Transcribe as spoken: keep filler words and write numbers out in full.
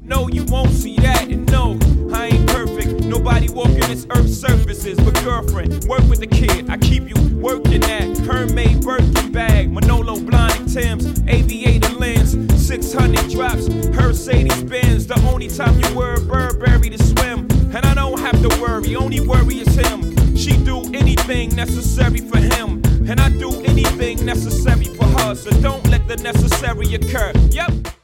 No, you won't see that, and no, I ain't perfect. Nobody walking this earth's surfaces. But girlfriend, work with the kid. I keep you working at Hermès Birkin bag, Manolo Blahnik Tim's, aviator lens, six hundred drops, Mercedes Benz. The only time you wear Burberry to swim, and I don't have to worry. Only worry is him. She do anything necessary for him, and I do anything necessary for her. So don't let the necessary occur. Yep.